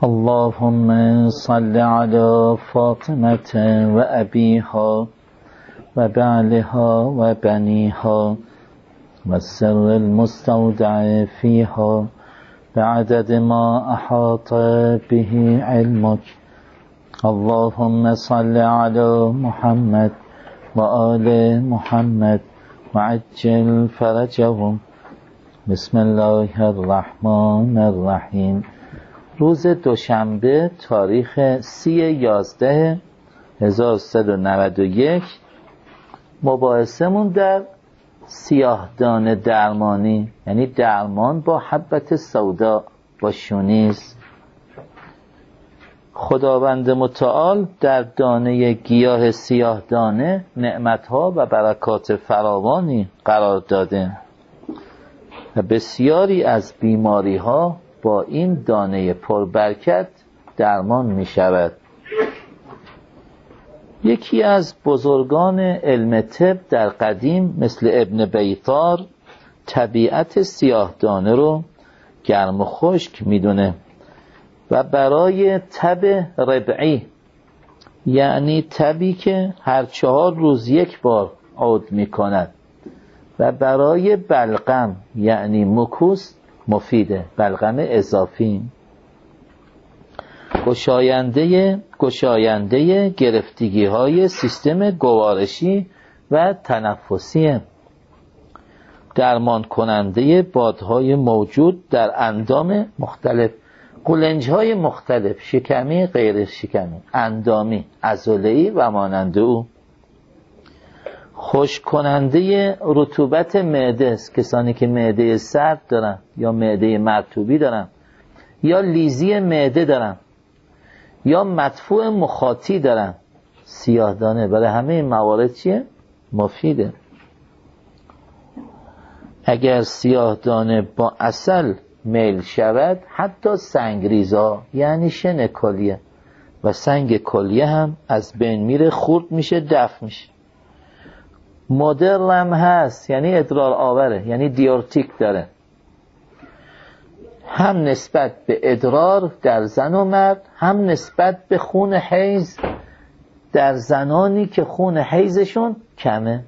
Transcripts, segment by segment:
اللهم صل على فاطمة وأبيها وبعلها وبنيها والسر المستودع فيها بعدد ما أحاط به علمك. اللهم صل على محمد وآل محمد وعجل فرجهم. بسم الله الرحمن الرحیم. روز دوشنبه تاریخ 30/11/1391 مباحثمون در سیاهدان درمانی، یعنی درمان با حبت سودا، با شونیز. خداوند متعال در دانه گیاه سیاهدانه نعمتها و برکات فراوانی قرار داده و بسیاری از بیماری‌ها با این دانه پربرکت درمان می شود. یکی از بزرگان علم طب در قدیم مثل ابن بیطار طبیعت سیاهدانه رو گرم و خشک می دونه و برای تب ربعی، یعنی تبی که هر 4 روز یک بار عود می کند، و برای بلغم یعنی مکوس مفیده، بلغم اضافی، گشاینده گرفتگی های سیستم گوارشی و تنفسی، درمان کننده بادهای موجود در اندام مختلف، قولنج های مختلف، شکمی، غیر شکمی، اندامی، عضله‌ای و مانند او، خشک کننده رطوبت معده است. کسانی که معده سرد دارن یا معده مرطوبی دارن یا لیزی معده دارن یا مدفوع مخاطی دارن، سیاهدانه برای همه این موارد چیه؟ مفیده. اگر سیاهدانه با عسل میل شود، حتی سنگریزا یعنی شن کلیه و سنگ کلیه هم از بین میره، خورد میشه، دفع میشه. مدرم هست، یعنی ادرار آوره، یعنی دیورتیک داره، هم نسبت به ادرار در زن و مرد، هم نسبت به خون حیض در زنانی که خون حیضشون کمه.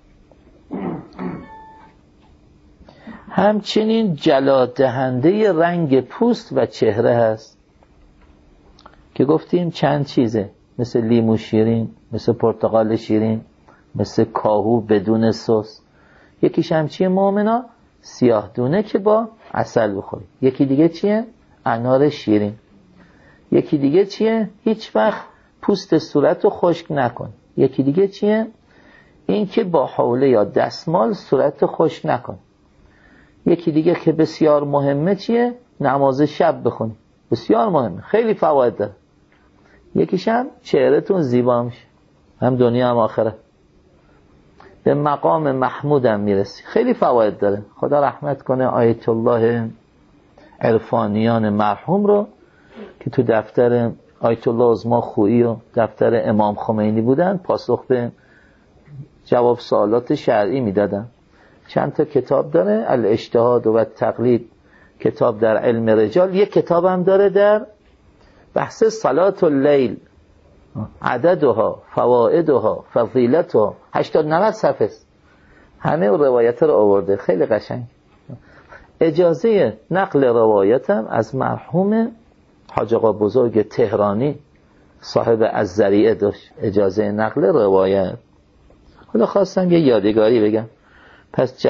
همچنین جلادهنده رنگ پوست و چهره هست که گفتیم چند چیزه، مثل لیمو شیرین، مثل پرتقال شیرین، مثل کاهو بدون سس. یکیش هم چیه مومنا؟ سیاه دونه که با عسل بخوری. یکی دیگه چیه؟ انار شیرین. یکی دیگه چیه؟ هیچ وقت پوست صورت رو خشک نکن. یکی دیگه چیه؟ این که با حوله یا دستمال صورت خشک نکن. یکی دیگه که بسیار مهمه چیه؟ نماز شب بخونی. بسیار مهمه، خیلی فواید داره. یکیش هم چهرهتون زیبا میشه، هم دنیا هم آخره، به مقام محمود هم میرسی، خیلی فواید داره. خدا رحمت کنه آیت الله عرفانیان مرحوم رو که تو دفتر آیت الله عظما خویی و دفتر امام خمینی بودن، پاسخ به جواب سوالات شرعی میدادن. چند تا کتاب داره، الاجتهاد و تقلید، کتاب در علم رجال. یک کتاب هم داره در بحث صلات اللیل، عددها، فوائدها، فضیلتها، 80-90 صفحه است. همه روایت رو آورده، خیلی قشنگ. اجازه نقل روایتم از مرحوم حاج آقا بزرگ تهرانی صاحب الذریعه داشت، اجازه نقل روایت. حالا خواستم یه یادگاری بگم. پس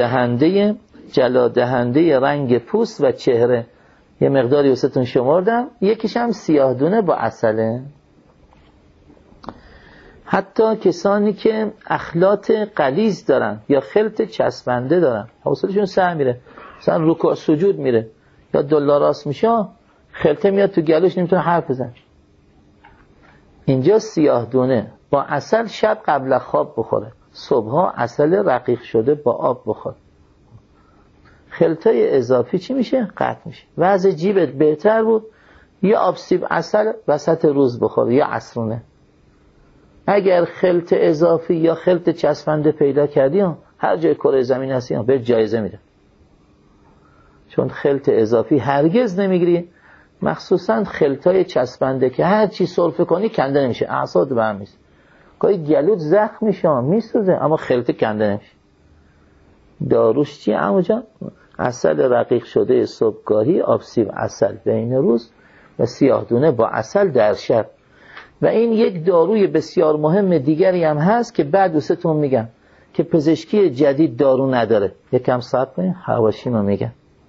جلادهنده رنگ پوست و چهره یه مقداری واسهتون شمردم. یکیش هم سیاهدونه با عسله. حتی کسانی که اخلاط غلیظ دارن یا خلط چسبنده دارن، حوصله‌شون سر میره، مثلا رکوع سجود میره یا دلاراست میشه، خلطه میاد تو گلوش، نمیتونه حرف بزنه. اینجا سیاهدونه با عسل شب قبل خواب بخوره، صبحها عسل رقیق شده با آب بخور. خلطه اضافی چی میشه؟ قطع میشه. وضع جیبت بهتر بود یا آب سیب عسل وسط روز بخور یا عصرونه. اگر خلط اضافی یا خلط چسبنده پیدا کردی، هر جای کره زمین هستی به جایزه میده، چون خلط اضافی هرگز نمیگیری مخصوصا خلطای چسبنده که هر چی سرفه کنی کنده نمیشه، اعصاب برم میشه، گاهی گلوت زخم میشه میسوزه اما خلطه کنده نمیشه. داروش چیه عمو جان؟ عسل رقیق شده صبحگاهی، آب سیب عسل بین روز و سیاهدونه با عسل در شب. و این یک داروی بسیار مهم دیگری هم هست که بعد دوستتون میگم که پزشکی جدید دارو نداره. یکم صبر کنید حواشیمو میگم.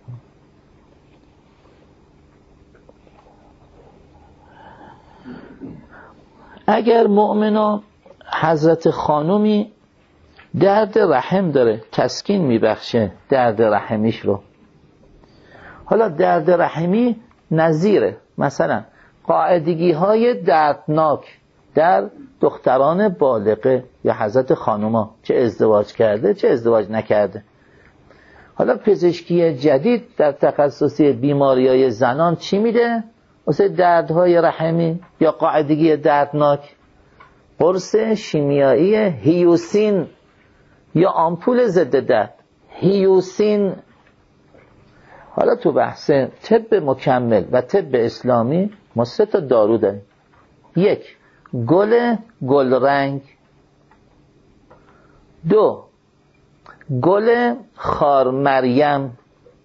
اگر مؤمنا حضرت خانومی درد رحم داره تسکین میبخشه درد رحمیش رو. حالا درد رحمی نظیره مثلا قاعدگی های دردناک در دختران بالغه یا حضرت خانوما، چه ازدواج کرده چه ازدواج نکرده. حالا پزشکی جدید در تخصصی بیماری‌های زنان چی میده؟ واسه دردهای رحمی یا قاعدگی دردناک قرص شیمیایی هیوسین یا آمپول ضد درد هیوسین. حالا تو بحث طب مکمل و طب اسلامی ما 3 تا دارو داریم. 1 گل رنگ، 2 گل خار مریم،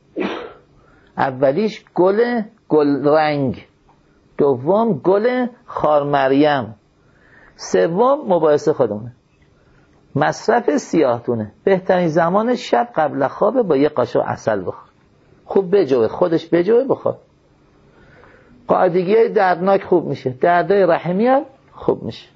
اولیش گل رنگ، دوم گل خار مریم، سوم مباحث خودمونه مصرف سیاه‌دونه. بهترین زمان شب قبل خواب با یه قاشق عسل بخور، خوب بجوه، خودش بجوه بخور. قاعدگی دردناک خوب میشه، دردای رحمی هم خوب میشه.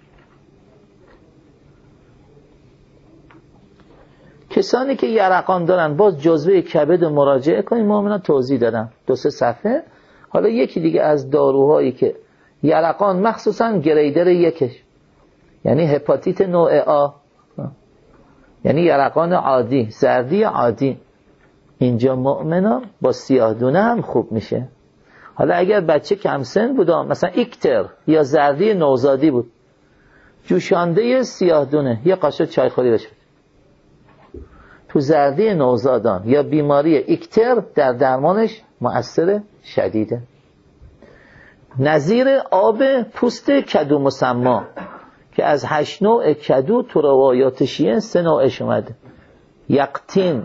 کسانی که یرقان دارن باز جزوه کبد مراجعه کنید، مؤمنان توضیح دادم 2-3 صفحه. حالا یکی دیگه از داروهایی که یرقان مخصوصا گریدر 1 یعنی هپاتیت نوع آ، یعنی یرقان عادی، زردی عادی، اینجا مؤمنان با سیاه‌دونه هم خوب میشه. حالا اگر بچه کم سن بود مثلا ایکتر یا زردی نوزادی بود، جوشانده سیاه‌دونه یه قاشق چایخوری بشه. تو زردی نوزادان یا بیماری ایکتر در درمانش مؤثر شدیده. نظیر آب پوست کدو مسما که از 8 نوع کدو تو روایات شیعه 3 نوعش اومده. یقطین،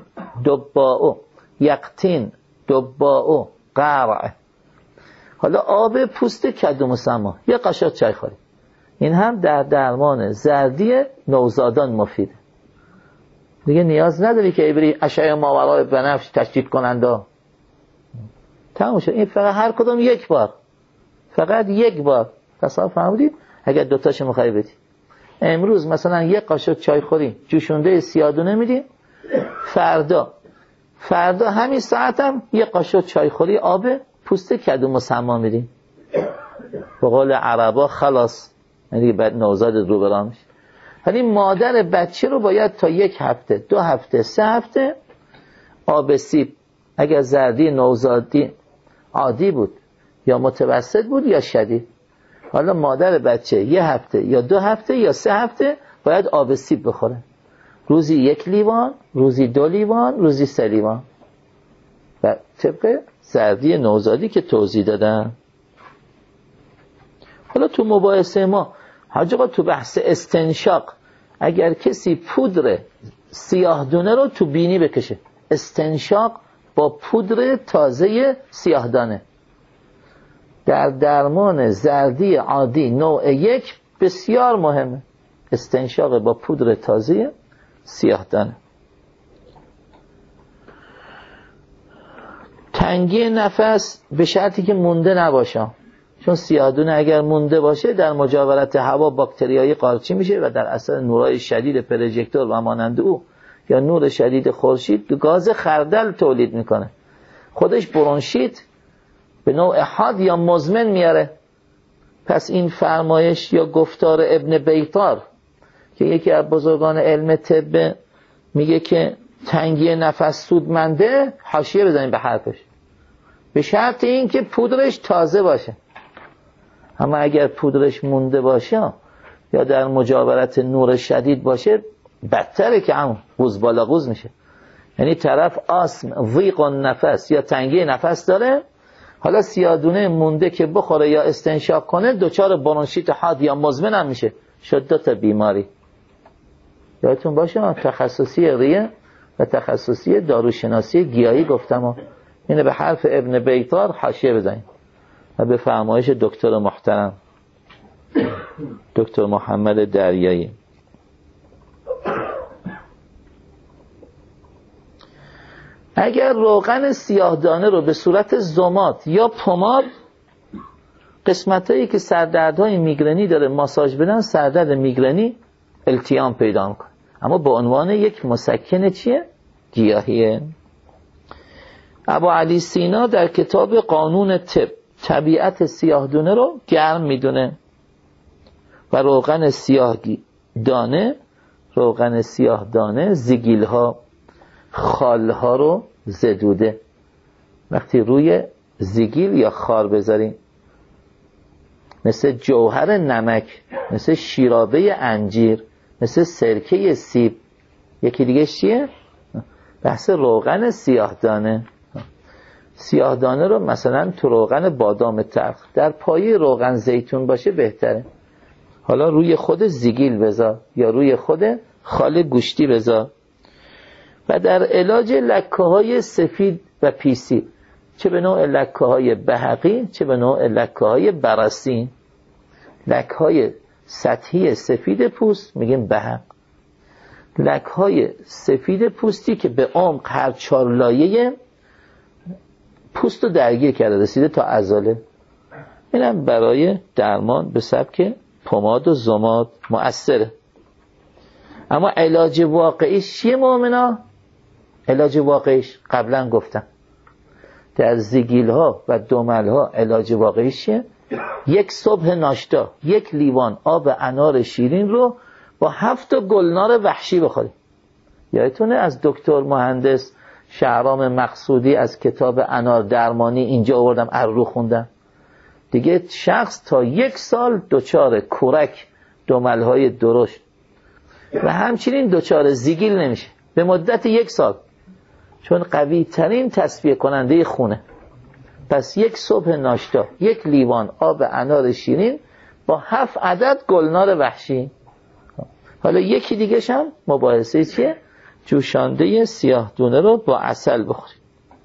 دباؤ، قرع. حالا آب پوست کدو مسما یه قاشق چای خوری، این هم در درمان زردی نوزادان مفیده. دیگه نیاز نداری که بری اشعه ماورای بنفش تشدید کننده. تموم شد. این فقط هر کدوم 1 بار، فقط 1 بار. تصور فرمودید اگر 2 تاشو می‌خوای بدی. امروز مثلا 1 قاشق چای خوری جوشونده سیاه‌دونه میدی، فردا همین ساعت هم 1 قاشق چای خوری آب پوست کدو مسما میدی. به قول عربا خلاص، یعنی بعد نوزاد رو برا میشه. ولی مادر بچه رو باید تا 1 هفته 2 هفته 3 هفته آب سیب، اگر زردی نوزادی عادی بود یا متوسط بود یا شدید، حالا مادر بچه 1 هفته یا 2 هفته یا 3 هفته باید آب سیب بخوره. روزی 1 لیوان، روزی 2 لیوان، روزی 3 لیوان، و طبق زردی نوزادی که توضیح دادم. حالا تو مباحثه ما حاج آقا تو بحث استنشاق، اگر کسی پودر سیاه‌دونه رو تو بینی بکشه، استنشاق با پودر تازه سیاه‌دانه در درمان زردی عادی نوع 1 بسیار مهمه. استنشاق با پودر تازه سیاه‌دانه. تنگی نفس به شرطی که مونده نباشه، چون سیاه‌دونه اگر مونده باشه در مجاورت هوا باکتریایی قارچی میشه و در اثر نورای شدید پروژکتور و مانند او یا نور شدید خورشید گاز خردل تولید میکنه، خودش برونشیت به نوع حاد یا مزمن میاره. پس این فرمایش یا گفتار ابن بیطار که یکی از بزرگان علم طب میگه که تنگی نفس سودمنده، حاشیه بزنیم به حرفش، به شرط این که پودرش تازه باشه. اما اگر پودرش مونده باشه یا در مجاورت نور شدید باشه بدتره که هم قوز بالا قوز میشه. یعنی طرف آسم، ضیق نفس یا تنگی نفس داره، حالا سیاه‌دونه مونده که بخوره یا استنشاق کنه دچار برونشیت حاد یا مزمن هم میشه. شد 2 تا بیماری. یادتون باشه تخصصی ریه و تخصصی داروشناسی گیاهی گفتم اینه به حرف ابن بیطار حاشیه بزنید و به فرمایش دکتر محترم دکتر محمد دریایی. اگر روغن سیاه‌دانه رو به صورت زمات یا پماد قسمتایی که سردردهای میگرنی داره ماساژ بدن، سردرد میگرنی التیام پیدا میکنه، اما به عنوان یک مسکن چیه؟ گیاهیه. ابو علی سینا در کتاب قانون طب طبیعت سیاه‌دانه رو گرم میدونه و روغن سیاه‌دانه زگیل‌ها خالها رو زدوده. وقتی روی زگیل یا خار بذاریم مثل جوهر نمک، مثل شیرابه انجیر، مثل سرکه سیب. یکی دیگه چیه؟ بحث روغن سیاه‌دانه رو مثلا تو روغن بادام تلخ در پایه روغن زیتون باشه بهتره. حالا روی خود زگیل بذار یا روی خود خال گوشتی بذار. و در علاج لکه‌های سفید و پیسی، چه به نوع لکه‌های بهقی چه به نوع لکه‌های براسین، لکه‌های سطحی سفید پوست میگیم بهق، لکه‌های سفید پوستی که به عمق هر 4 لایه پوست رو درگیر کرده رسیده تا عضله، اینم برای درمان به سبک پماد و زماد مؤثره. اما علاج واقعیش چیه مومنا؟ علاج واقعیش قبلا گفتم در زگیل ها و دمل ها علاج واقعیش چیه؟ 1 صبح ناشتا 1 لیوان آب انار شیرین رو با 7 گلنار وحشی بخورید. یادتونه از دکتر مهندس شهرام مقصودی از کتاب انار درمانی اینجا آوردم ارو خوندم دیگه. شخص تا 1 سال دچار کورک دمل های درشت و همچنین دچار زگیل نمیشه به مدت 1 سال، چون قوی ترین تصفیه کننده خونه. پس 1 صبح ناشتا 1 لیوان آب انار شیرین با 7 عدد گلنار وحشی. حالا یکی دیگه هم مباحثه چیه؟ جوشانده سیاه‌دونه رو با عسل بخورید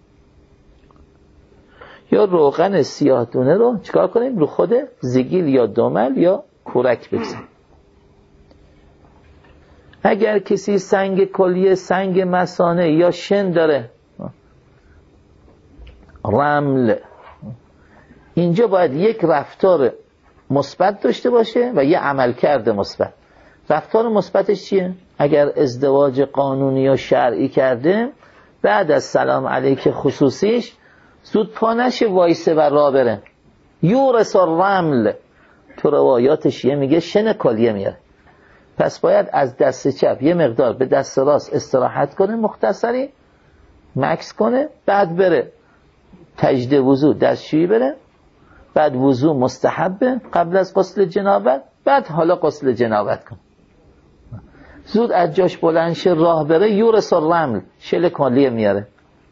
یا روغن سیاه‌دونه رو چیکار کنیم؟ رو خود زگیل یا دمل یا کورک بزنیم. اگر کسی سنگ کلیه، سنگ مثانه یا شن داره، رمل، اینجا باید یک رفتار مثبت داشته باشه و یه عملکرد مثبت. رفتار مثبتش چیه؟ اگر ازدواج قانونی یا شرعی کرده بعد از سلام علیک خصوصیش زود پا نشه وایسه و راه بره. یورث الرمل تو روایات شیعه میگه شن کلیه میاره، پس باید از دست چپ یه مقدار به دست راست استراحت کنه، مختصری مکس کنه، بعد بره تجدید وضو دستشویی بره، بعد وضو مستحبه قبل از غسل جنابت، بعد حالا غسل جنابت کن، زود از جاش بلند شه راه بره. یورث الرمل شل کلیه میاره.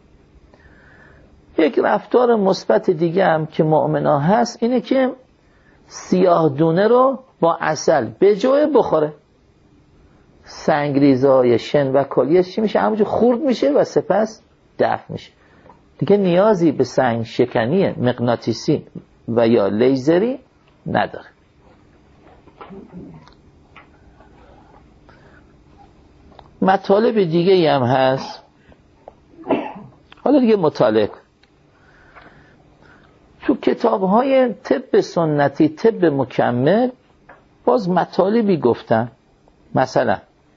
یک رفتار مثبت دیگه هم که مؤمنا هست اینه که سیاه‌دونه رو با عسل به جای بخوره. سنگریزای شن و کلیه چی میشه؟ همونجور خورد میشه و سپس دفع میشه. دیگه نیازی به سنگ شکنی مغناطیسی و یا لیزری نداره. مطالب دیگه هم هست، حالا دیگه مطالعه کن. تو کتاب‌های طب سنتی، طب مکمل، باز مطالبی گفتن. مثلا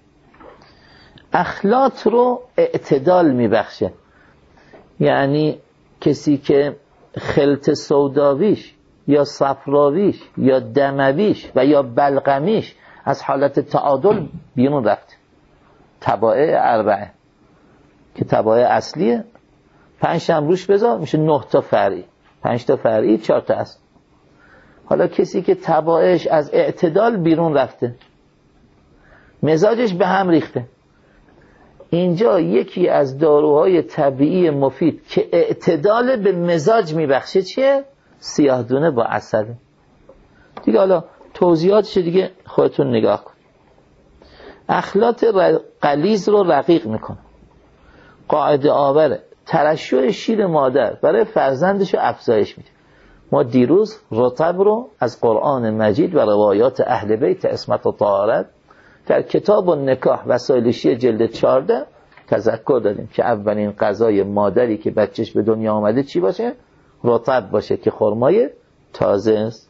اخلاط رو اعتدال میبخشه، یعنی کسی که خلط سوداویش یا صفراویش یا دمویش و یا بلغمیش از حالت تعادل بیرون رفته، تبائع 4 که تبائع اصلیه 5 هم روش بذار میشه 9 تا فرعی، 5 تا فرعی 4 تا اصل. حالا کسی که تبائعش از اعتدال بیرون رفته، مزاجش به هم ریخته، اینجا یکی از داروهای طبیعی مفید که اعتدال به مزاج میبخشه چیه؟ سیاهدونه با عسل. دیگه حالا توضیحاتش دیگه خودتون نگاه کن. اخلاط غلیظ رو رقیق میکنه. قاعده آوره. ترشح شیر مادر برای فرزندش رو افزایش میده. ما دیروز رطب رو از قرآن مجید و روایات اهل بیت عصمت و طهارت در کتاب النکاح وسائل شیعه جلد 14 تذکر دادیم که اولین غذای مادری که بچهش به دنیا آمده چی باشه؟ رطب باشه که خرمای تازه است.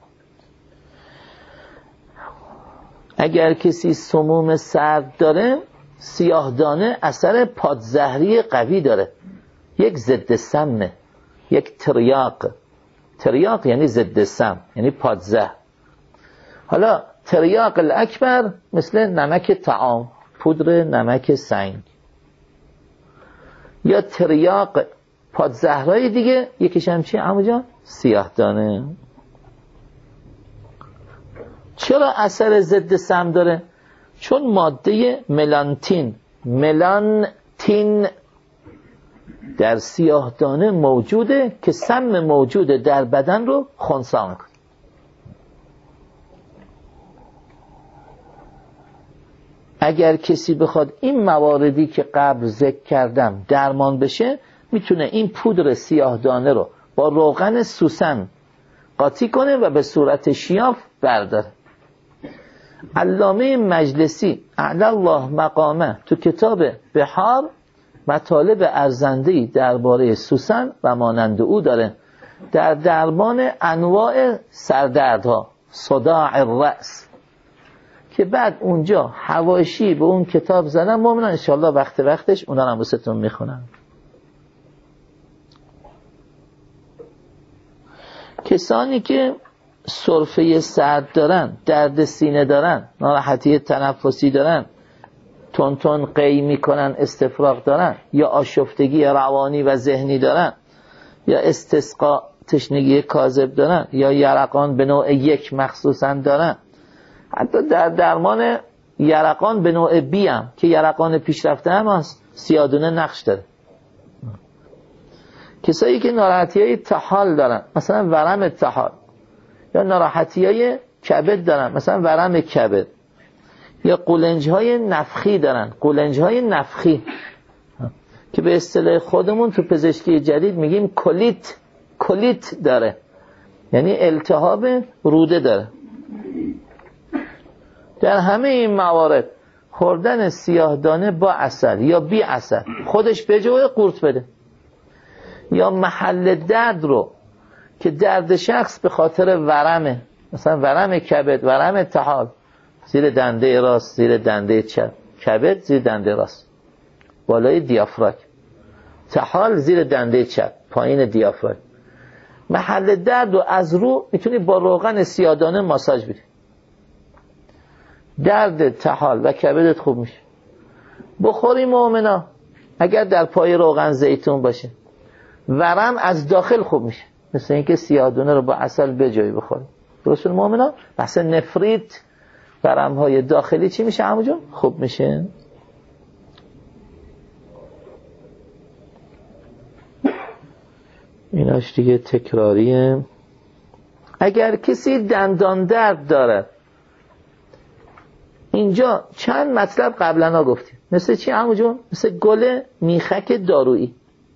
اگر کسی سموم سرد داره، سیاهدانه اثر پادزهری قوی داره، یک ضد سمه، یک تریاق. تریاق یعنی ضد سم، یعنی پادزهر. حالا تریاق الاکبر مثل نمک طعام، پودر نمک سنگ. یا تریاق پادزهرهای دیگه، یکیش هم چی عمو جان؟ سیاهدانه. چرا اثر ضد سم داره؟ چون ماده ملانتین در سیاهدانه موجوده که سم موجوده در بدن رو خنثی میکنه. اگر کسی بخواد این مواردی که قبل ذکر کردم درمان بشه، میتونه این پودر سیاهدانه رو با روغن سوسن قاطی کنه و به صورت شیاف برداره. علامه مجلسی اعلی الله مقامه تو کتاب بحار مطالب ارزنده‌ای درباره سوسن و مانند او داره در درمان انواع سردردها، صداع الرأس، که بعد اونجا حواشی به اون کتاب زدن. مومنان انشاءالله وقتش اونا هم واسهتون میخونم. کسانی که سرفه سرد دارن، درد سینه دارن، ناراحتی تنفسی دارن، تون قی میکنن، استفراغ دارن، یا آشفتگی روانی و ذهنی دارن، یا استسقا تشنگی کاذب دارن، یا یرقان به نوع یک مخصوصا دارن، حتی در درمان یرقان به نوع بی هم که یرقان پیشرفته هم هست، سیاهدونه نقش داره. کسایی که ناراحتی های طحال دارن، مثلا ورم طحال، یا ناراحتی های کبد دارن، مثلا ورم کبد، یا قولنج های نفخی دارن، قولنج های نفخی که به اصطلاح خودمون تو پزشکی جدید میگیم کولیت داره، یعنی التهاب روده داره. در همه این موارد خوردن سیاهدانه با عسل یا بی عسل خودش به جای قورت بده، یا محل درد رو که درد شخص به خاطر ورمه، مثلا ورم کبد، ورم طحال، زیر دنده راست، زیر دنده چپ، کبد زیر دنده راست بالای دیافراگم، طحال زیر دنده چپ پایین دیافراگم، محل درد رو از رو میتونی با روغن سیاهدانه ماساژ بدی، درد طحال و کبدت خوب میشه. بخوری مؤمنا اگر در پای روغن زیتون باشه، ورم از داخل خوب میشه، مثل اینکه سیاهدونه رو با عسل به جایی بخوری. درست مؤمنا؟ بحث نفریت، ورم های داخلی چی میشه عمو جون؟ خوب میشه. ایناش دیگه تکراریه. اگر کسی دندان درد داره، اینجا چند مطلب قبلا گفتیم، مثل چی عمو جون؟ مثل گل میخک دارویی.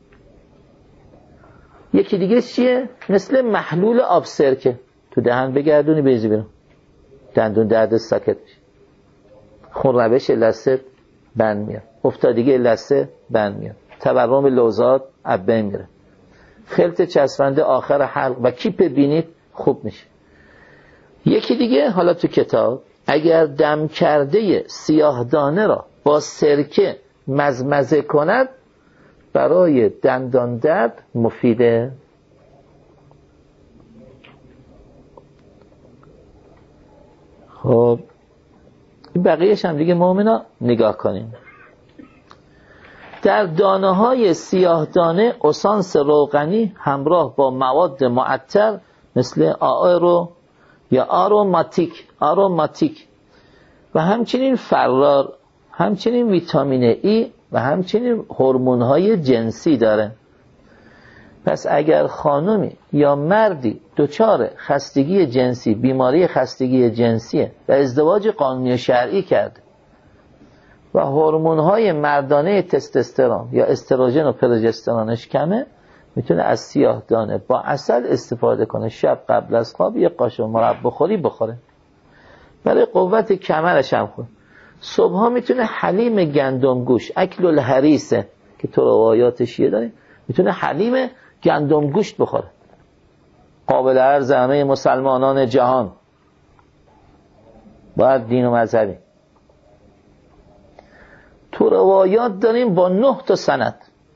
یکی دیگه چیه؟ مثل محلول آب سرکه، تو دهن بگردونی بریزی بیرون، دندون درد ساکت میشه. خون روش لثه بند میاد، افتادگی لثه بند میاد، تورم لوزات از بین میره، خلط چسبنده آخر حلق و کیپ بینید خوب میشه. یکی دیگه حالا تو کتاب، اگر دم کرده سیاهدانه را با سرکه مزمزه کند برای دندان درد مفیده. خب بقیهش هم دیگه مؤمنا نگاه کنیم. در دانه های سیاهدانه اسانس روغنی همراه با مواد معطر مثل آرو یا آروماتیک و همچنین فرار، همچنین ویتامین ای و همچنین هورمون‌های جنسی داره. پس اگر خانومی یا مردی دچار خستگی جنسی، بیماری خستگی جنسیه و ازدواج قانونی و شرعی کرده و هورمون‌های مردانه تستوسترون یا استروژن و پروژسترونش کمه، میتونه از سیاه دانه با عسل استفاده کنه. شب قبل از خواب یه قاشق مربا خوری بخوره، برای قوت کمرش هم خوب. صبحا میتونه حلیم گندم گوشت، اکل الحریسه که تو روایات شیعه داریم، میتونه حلیم گندم گوشت بخوره. قابل عرض همه مسلمانان جهان، باید دین و مذهبی. تو روایات داریم با 9 تا سند.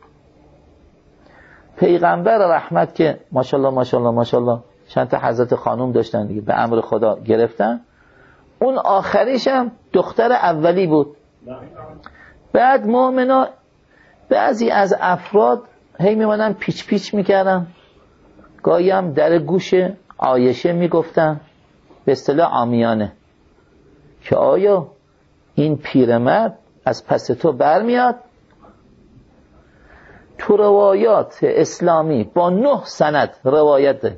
پیغمبر رحمت که ماشاءالله ماشاءالله ماشاءالله چند تا حضرت خانوم داشتن دیگه، به امر خدا گرفتن. اون آخریش هم دختر اولی بود. بعد مؤمنا بعضی از افراد هی میمونن پیچ پیچ میکردن، گاهی هم در گوش عایشه میگفتن به اصطلاح عامیانه که آیا این پیرمرد از پس تو برمیاد؟ تو روایات اسلامی با 9 سند روایت ده.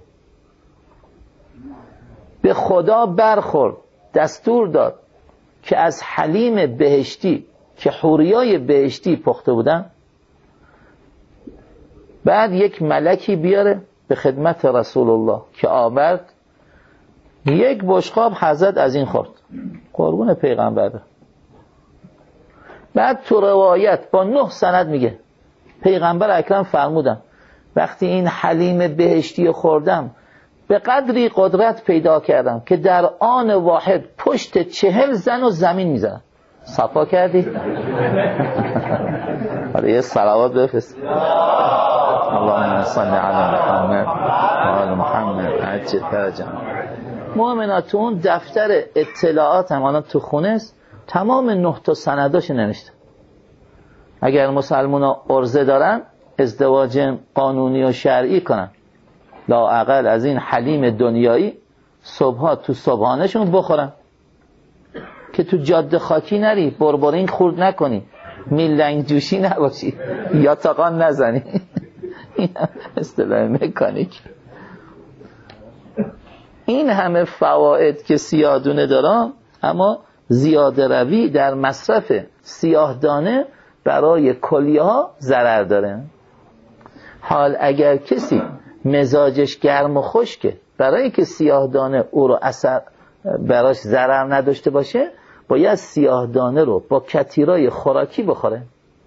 به خدا برخورد، دستور داد که از حلیم بهشتی که حوریای بهشتی پخته بودن، بعد یک ملکی بیاره به خدمت رسول الله که آورد، یک بشقاب حضرت از این خورد، قربون پیغمبر. بعد تو روایت با 9 سند میگه پیغمبر اکرم فرمودن وقتی این حلیم بهشتی خوردم به قدری قدرت پیدا کردم که در آن واحد پشت 40 زن و زمین میزنم. صفا کردی؟ حالا یه صلوات بفرست. اللهم صل علی محمد و آل محمد عجل فرجهم. مؤمناتون دفتر اطلاعات هم الان تو خونه است، تمام 9 تا سنداش نوشته. اگر مسلمونا عرضه دارن ازدواج قانونی و شرعی کنن، لااقل از این حلیم دنیایی صبحا تو صبحانشون بخورن که تو جاده خاکی نری، بربرین خورد نکنی، میلنگ جوشی نباشی، یا تاقان نزنی. این اصطلاح مکانیک. این همه فواید که سیاه دانه دارن، اما زیاده روی در مصرف سیاه دانه برای کلیه ها ضرر داره. حال اگر کسی مزاجش گرم و خشکه، برای که سیاه دانه او رو اثر براش ضرر نداشته باشه، باید سیاه دانه رو با کتیرای خوراکی بخوره.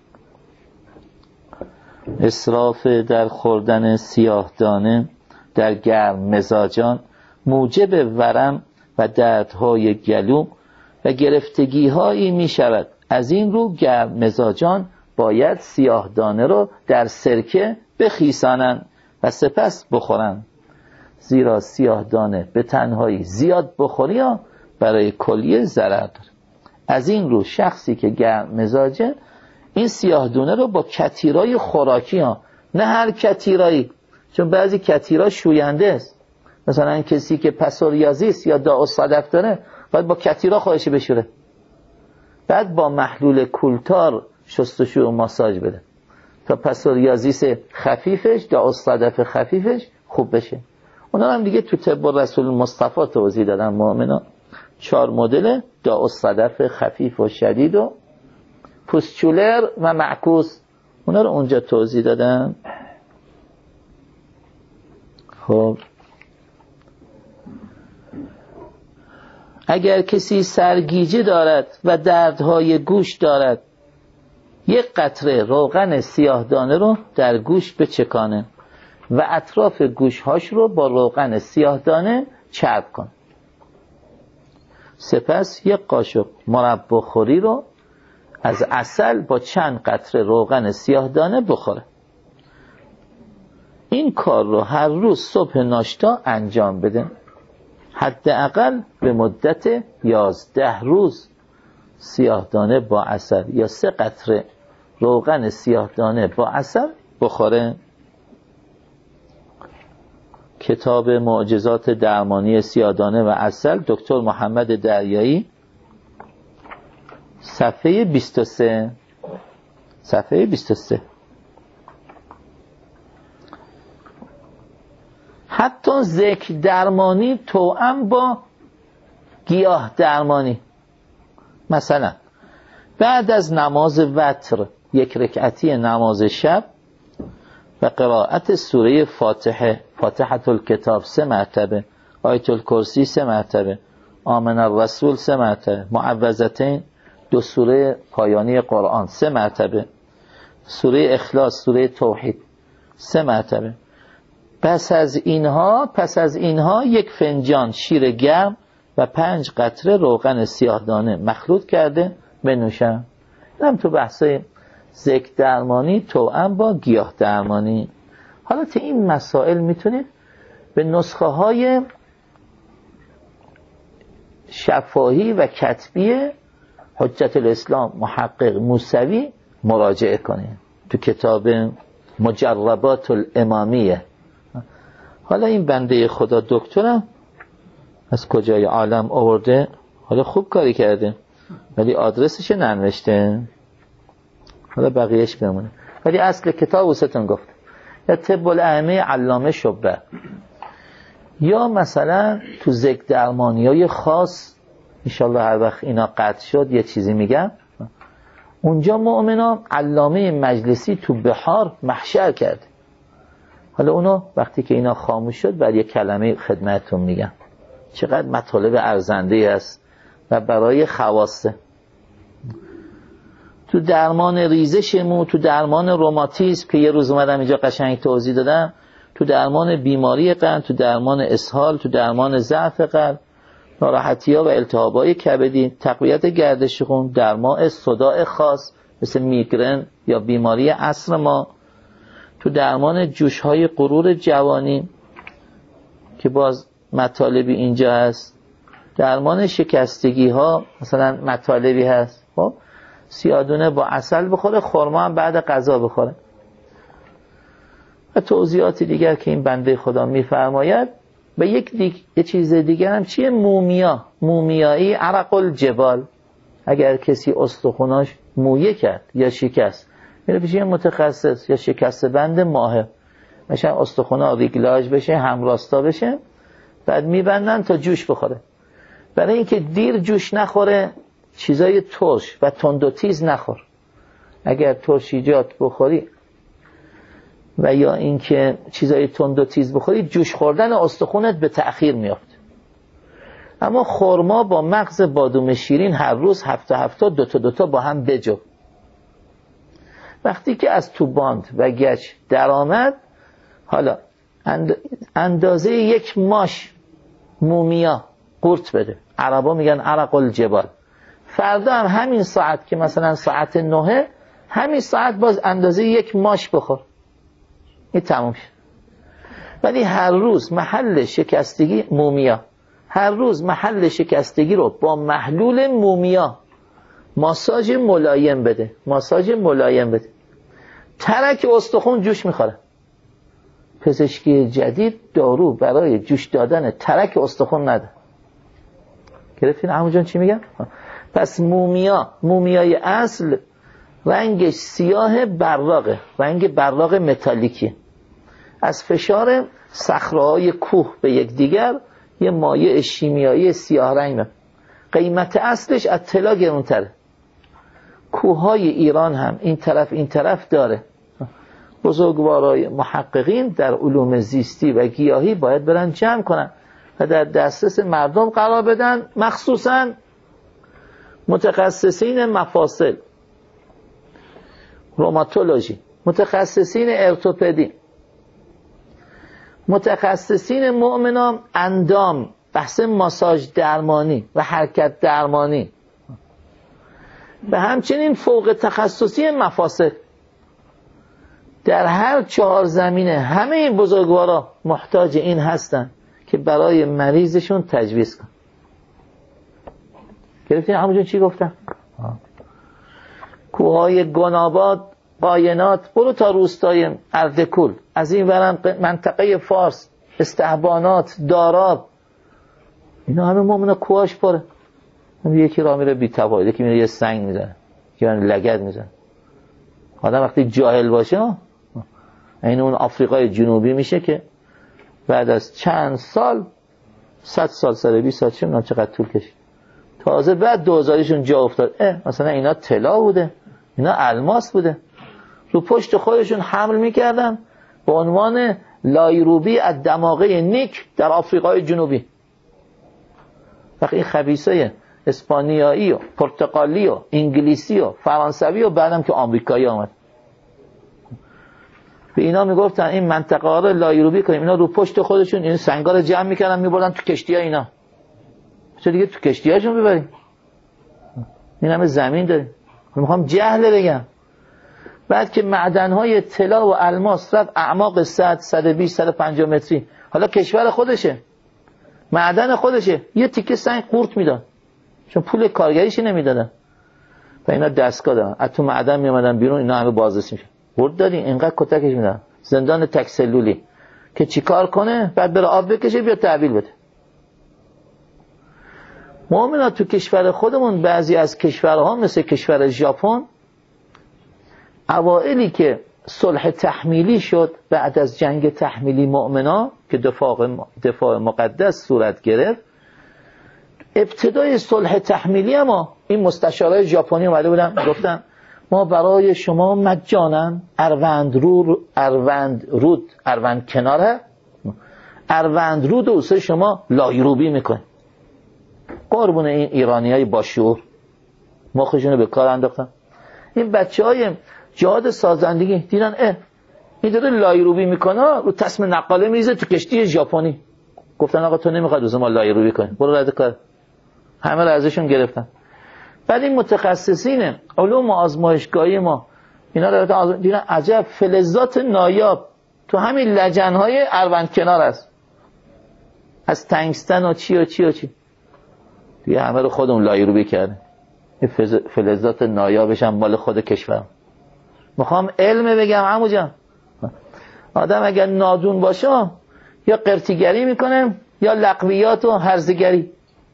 اسراف در خوردن سیاه دانه در گرم مزاجان موجب ورم و دردهای گلو و گرفتگی هایی می شود. از این رو گرم مزاجان باید سیاه دانه رو در سرکه بخیسانند و سپس بخورند، زیرا سیاه دانه به تنهایی زیاد بخوری ها برای کلیه ضرر داره. از این رو شخصی که گرم مزاجه این سیاه دانه رو با کتیرای خوراکی ها، نه هر کتیرایی، چون بعضی کتیرا شوینده است، مثلا کسی که پسوریازیست یا داء الصدف داره باید با کتیرا خودش بشوره، بعد با محلول کولتار شستشو و ماساژ بده تا پسوریازیس خفیفش، داء الصدف خفیفش خوب بشه. اونا هم دیگه تو طب رسول مصطفی توضیح دادن مؤمنا. 4 مدل داء الصدف خفیف و شدید و پوستچولر و معکوس، اونا رو اونجا توضیح دادن. خب اگر کسی سرگیجه دارد و دردهای گوش دارد، 1 قطره روغن سیاه دانه رو در گوش بچکانه و اطراف گوشهاش رو با روغن سیاه دانه چرب کن. سپس 1 قاشق مربا خوری رو از عسل با چند قطره روغن سیاه دانه بخوره. این کار رو هر روز صبح ناشتا انجام بده، حداقل به مدت 11 روز سیاه دانه با عسل یا 3 قطره روغن سیاه دانه با عسل بخوره. کتاب معجزات درمانی سیاه دانه و عسل، دکتر محمد دریایی، صفحه 23. صفحه 23. حتی ذکر درمانی توأم با گیاه درمانی. مثلا بعد از نماز وتر یک رکعتی نماز شب و قرائت سوره فاتحه، فاتحه الکتاب 3 مرتبه، آیت الکرسی 3 مرتبه، آمن الرسول 3 مرتبه، معوذتین 2 سوره پایانی قرآن 3 مرتبه، سوره اخلاص، سوره توحید 3 مرتبه. پس از اینها 1 فنجان شیر گرم و 5 قطره روغن سیاهدانه مخلوط کرده بنوشم. هم تو بحثای ذکر درمانی توأم با گیاه درمانی. حالا تا این مسائل میتونید به نسخه های شفاهی و کتبی حجت الاسلام محقق موسوی مراجعه کنید تو کتاب مجربات الامامیه. حالا این بنده خدا دکترم از کجای عالم آورده، حالا خوب کاری کرده ولی آدرسش ننوشته، حالا بقیهش بمونه، ولی اصل کتاب وستون گفت یا طب الائمه علامه شبه، یا مثلا تو ذکر درمانیای خاص انشالله هر وقت اینا قطع شد یه چیزی میگم، اونجا مؤمنان علامه مجلسی تو بحار محشر کرده. حالا اونو وقتی که اینا خاموش شد بعد یه کلمه خدمتتون میگم. چقدر مطالب ارزنده است و برای خواصه. تو درمان ریزش مو، تو درمان روماتیسم که یه روز اومدم اینجا قشنگ توضیح دادم، تو درمان بیماری قلب، تو درمان اسهال، تو درمان ضعف قلب، ناراحتی‌ها و التهاب‌های کبدی، تقویت گردش خون، درمان صداع خاص مثل میگرن یا بیماری عصر ما، تو درمان جوش‌های غرور جوانی که باز مطالبی اینجا هست، درمان شکستگی‌ها مثلا مطالبی هست. خب سیادونه با عسل بخوره، خرما هم بعد غذا بخوره و توضیحات دیگر که این بنده خدا میفرماید. و یه چیز دیگر هم چیه؟ مومیایی عرق الجبال. اگر کسی استخوناش مویه کرد یا شکست میره پیش متخصص یا شکست بند ماهر، مثلا استخونا ریگلاژ بشه، همراستا بشه، بعد میبندن تا جوش بخوره. برای اینکه دیر جوش نخوره چیزای ترش و تند و تیز نخور. اگر ترشیجات بخوری و یا اینکه چیزای تند و تیز بخوری جوش خوردن استخونت به تأخیر میافته. اما خرما با مغز بادوم شیرین هر روز هفته دو تا با هم بجو. وقتی که از تو باند و گچ در آمد، حالا اندازه 1 ماش مومیا قورت بده. عربا میگن عرق الجبال. فردا هم همین ساعت که مثلا ساعت 9 همین ساعت باز اندازه 1 ماش بخور، این تموم شد. ولی هر روز محل شکستگی مومیا، هر روز محل شکستگی رو با محلول مومیا ماساژ ملایم بده، ماساژ ملایم بده. ترک استخون جوش میخوره. پزشکی جدید دارو برای جوش دادن ترک استخون نده. گرفتین عمو جان چی میگم؟ پس مومیای اصل رنگش سیاه براقه، رنگ براق متالیکی. از فشار صخره‌های کوه به یکدیگر یه مایع شیمیایی سیاه رنگ. قیمت اصلش از طلا گرونتره. کوههای ایران هم این طرف داره. بزرگوارای محققین در علوم زیستی و گیاهی باید برن جمع کنن و در دسترس مردم قرار بدن، مخصوصا متخصصین مفاصل، روماتولوژی، متخصصین ارتوپدی، متخصصین مؤمنان اندام، بحث ماساژ درمانی و حرکت درمانی، و همچنین فوق تخصصی مفاصل. در هر 4 زمینه همه این بزرگوارا محتاج این هستن که برای مریضشون تجویز کن. گرفتین همونجون چی گفتم؟ کوههای گناباد، قاینات، برو تا روستای اردکول، از این ورم منطقه فارس، استحبانات، داراب، اینا همه مومنه کوهاش پره. یکی راه میره بی تفاوت، یکی میره یه سنگ میزنه، یکی میره لگد میزنه. آدم وقتی جاهل باشه این اون آفریقای جنوبی میشه که بعد از چند سال 100 سال 120 سال چه میدونم چقدر طول کشید تازه بعد دوزاریشون جا افتاد. مثلا اینا طلا بوده، اینا الماس بوده، رو پشت خودشون حمل میکردن به عنوان لایروبی از دماغه نیک در آفریقای جنوبی. وقتی این خبیثای اسپانیایی و پرتغالی و انگلیسی و فرانسوی و بعدم که آمریکایی آمد به اینا میگفتن این منطقه ها رو لایروبی کنیم. اینا رو پشت خودشون این سنگا رو جمع میکردن میبردن تو کشتی ها. اینا چه دیگه تو کشتی هاشون ببریم؟ این همه زمین داریم. میخوام جهل بگم. بعد که معدن‌های طلا و الماس رفت اعماق 100 120 150 متری، حالا کشور خودشه، معدن خودشه، یه تیکه سنگ قورت میداد چون پول کارگریش نمیدادن و اینا دستگاه دارن از تو معدن میومدن بیرون. اینا همه بازرسی میشه. قورت دادی اینقدر کتکش میدن. زندان تک سلولی که چیکار کنه؟ بعد بره آب بکشه بیا تحویل بده. مؤمنا تو کشور خودمون بعضی از کشورها مثل کشور ژاپن اوائلی که صلح تحمیلی شد بعد از جنگ تحمیلی مؤمنا که دفاع مقدس صورت گرفت، ابتدای صلح تحمیلی اما این مستشارای ژاپنی اومده بودن گفتن ما برای شما مجانا اروند رود واسه شما لایروبی میکنه. قربون این ایرانیای با شعور مخشونو به کار انداختن. این بچهای جهاد سازندگی دیدن این داره لایروبی میکنه، رو تسمه نقاله میریزه تو کشتی ژاپنی. گفتن آقا تو نمیخواد روز ما لایروبی کنی، برو رد کار. همه رو ازشون گرفتن. بعد این متخصصین علوم آزمایشگاهی ما اینا دیدن عجب فلزات نایاب تو همین لجنهای اروند کنار است، از تنگستن و چی و چی و چی. دیگه همه رو خودمون لایروبی کرده. این فلزات نایابش هم مال خود کشور. میخوام علم بگم عمو جان، آدم اگر نادون باشه یا قرتیگری میکنه یا لقویات و هرزگری.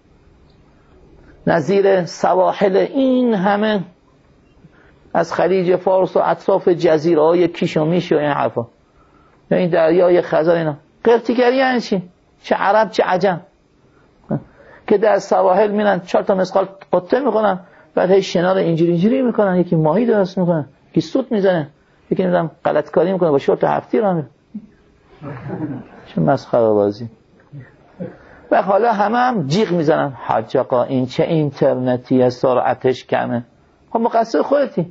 نظیر سواحل این همه از خلیج فارس و اطراف جزیره های کیش و میش و این حرفا، یا این دریای خزر، اینا قرتیگری یعنی چی؟ چه عرب چه عجم که در سواحل میرن 4 تا مسقال قطه میکنن، بعد هی شنا رو اینجوری میکنن، یکی ماهی درست میکنن، یکی سوت میزنه، یکی نمیدونم غلطکاری میکنه با شورت هفتی را میره. چه مسخره بازی. و حالا هم جیغ میزنن حاج آقا این چه اینترنتیه سرعتش کمه. خب مقصر خودتی.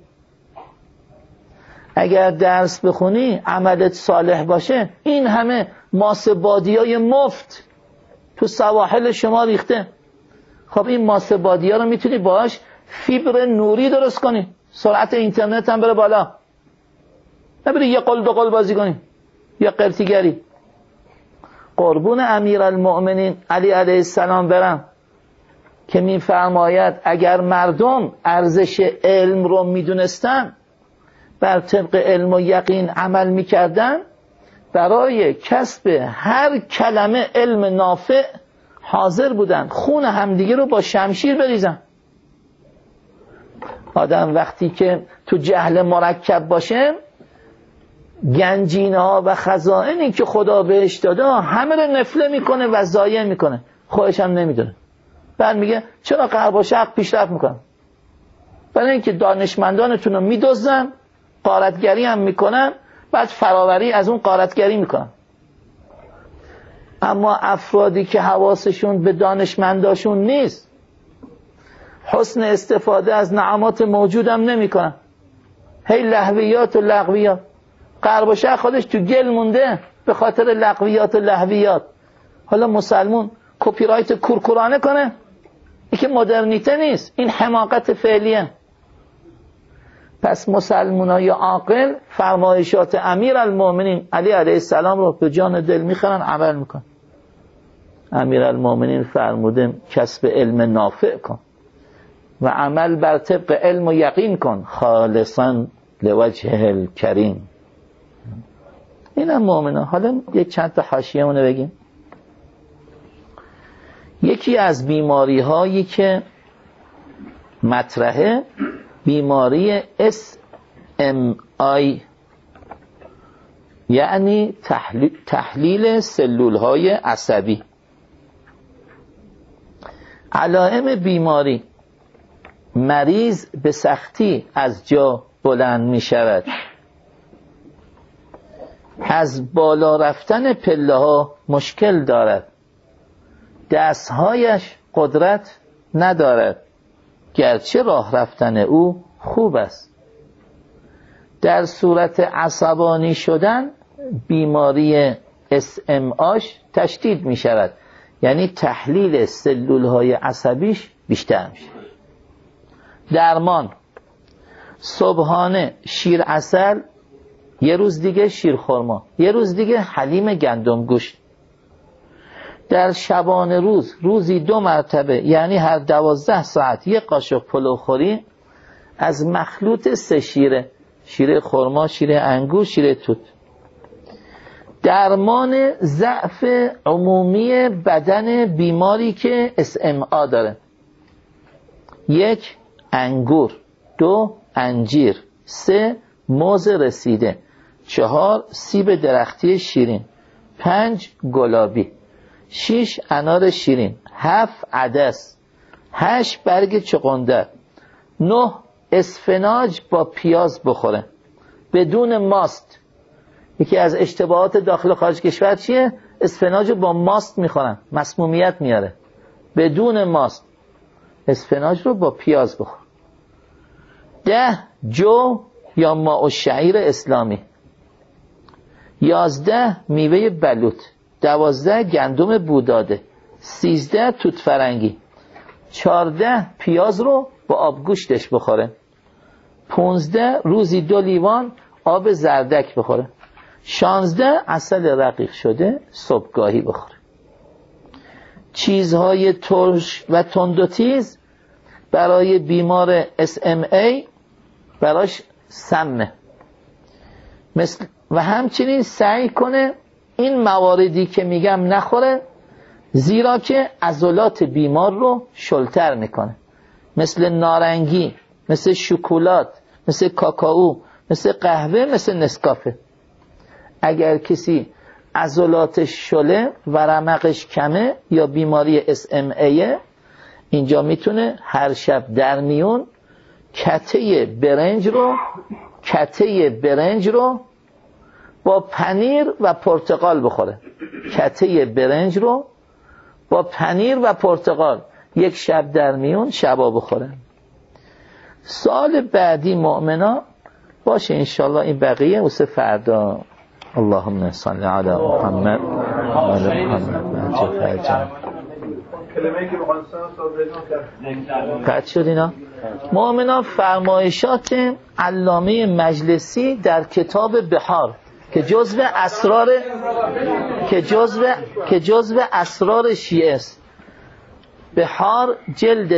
اگر درس بخونی عملت صالح باشه این همه ماس بادیای مفت تو سواحل شما ریخته. خب این ماس بادیا رو میتونی باهاش فیبر نوری درست کنی، سرعت اینترنت هم بره بالا، نبری یه قل دو قل بازی کنی یا قرتیگری. قربون امیرالمؤمنین علی علیه السلام برم که میفرماید اگر مردم ارزش علم رو میدونستن بر طبق علم و یقین عمل میکردن، برای کسب هر کلمه علم نافع حاضر بودن خون همدیگه رو با شمشیر بریزن. آدم وقتی که تو جهل مرکب باشه گنجینه ها و خزائنی که خدا بهش داده همه رو نفله میکنه و ضایع میکنه، خودش هم نمیدونه. بعد میگه چرا غرب و شرق پیشرفت میکنن؟ برای اینکه دانشمندانتون رو میدزدن، غارتگری هم میکنن، بعد فراوری از اون غارتگری میکنن. اما افرادی که حواسشون به دانشمنداشون نیست، حسن استفاده از نعمات موجود هم نمیکنن، هی لهویات و لغویات. غرب و شرق خودش تو گل مونده به خاطر لغویات و لهویات. حالا مسلمون کپی رایت کورکورانه کنه، این که مدرنیته نیست، این حماقت فعلیه. پس مسلمانای عاقل فرمایشات امیرالمؤمنین علی علیه السلام رو به جان دل میخورن، عمل میکن. امیرالمؤمنین فرموده کسب علم نافع کن و عمل بر طبق علم و یقین کن، خالصا لوجه الکریم. اینم مؤمنان. حالا یک چند تا حاشیه مونه بگیم. یکی از بیماری هایی که مطرحه بیماری SMI یعنی تحلیل سلول های عصبی. علائم بیماری: مریض به سختی از جا بلند می شود، از بالا رفتن پله ها مشکل دارد، دستهایش قدرت ندارد گرچه راه رفتن او خوب است. در صورت عصبانی شدن بیماری SMAش تشدید می شود، یعنی تحلیل سلول های عصبیش بیشتر می شود. درمان: صبحانه شیر عسل، یه روز دیگه شیر خرما، یه روز دیگه حلیم گندم گوشت. در شبانه روز روزی 2 مرتبه یعنی هر 12 ساعت یه قاشق پلوخوری از مخلوط 3 شیره: شیر خرما، شیر انگور، شیر توت. درمان ضعف عمومی بدن بیماری که SMA داره: 1 انگور، 2 انجیر، 3 موز رسیده، 4 سیب درختی شیرین، 5 گلابی، 6 انار شیرین، 7 عدس، 8 برگ چغندر، 9 اسفناج با پیاز بخوره بدون ماست. یکی از اشتباهات داخل و خارج کشور چیه؟ اسفناج با ماست میخورن، مسمومیت میاره. بدون ماست، اسفناج رو با پیاز بخور. 10 جو یا ماء الشعیر اسلامی، 11 میوه بلوط، 12 گندم بوداده، 13 توت فرنگی، 14 پیاز رو با آبگوشتش بخوره، 15 روزی 2 لیوان آب زردک بخوره، 16 عسل رقیق شده صبحگاهی بخوره. چیزهای ترش و تند و تیز برای بیمار SMA براش سمه، و همچنین سعی کنه این مواردی که میگم نخوره، زیرا که عضلات بیمار رو شلتر میکنه، مثل نارنگی، مثل شکلات، مثل کاکائو، مثل قهوه، مثل نسکافه. اگر کسی عضلاتش شله و رمقش کمه یا بیماری SMA، اینجا میتونه هر شب در میون کته برنج رو با پنیر و پرتقال بخوره. کته برنج رو با پنیر و پرتقال 1 شب در میون شبا بخوره. سال بعدی مؤمنا باشه انشالله، این بقیه واسه فردا. اللهم صل علی محمد و آل محمد. قد شد اینا. مؤمنا فرمایشات علامه مجلسی در کتاب بحار که جزو اسرار شیعه است. بحار جلد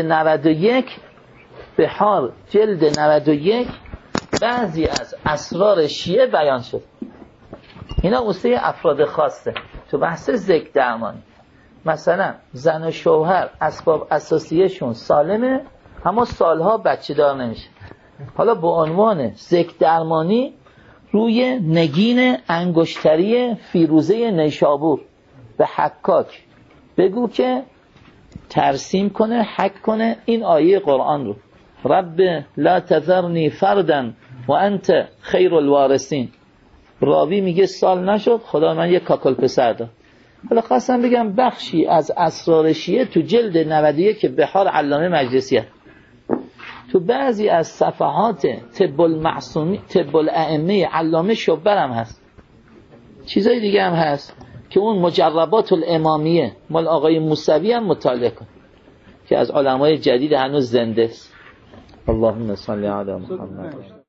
91 بعضی از اسرار شیعه بیان شد. اینا واسه افراد خاصه. تو بحث ذکر درمانی، مثلا زن و شوهر اسباب اساسیشون سالمه اما سالها بچه دار نمیشه، حالا به عنوان ذکر درمانی روی نگین انگشتری فیروزه نیشابور به حکاک بگو که ترسیم کنه، حک کنه این آیه قرآن رو: رب لا تذرنی فردا و انت خیر الوارثین. راوی میگه سال نشد خدا من یک کاکل پسر داد. حالا خواستم بگم بخشی از اسرار شیعه تو جلد 91 که بحار علامه مجلسی هست. تو بعضی از صفحات طب الائمه علامه شبر هم هست، چیزای دیگه هم هست که اون مجربات الامامیه مال آقای موسوی هم مطالعه کن که از علمای جدید هنوز زنده است. اللهم صل علی محمد.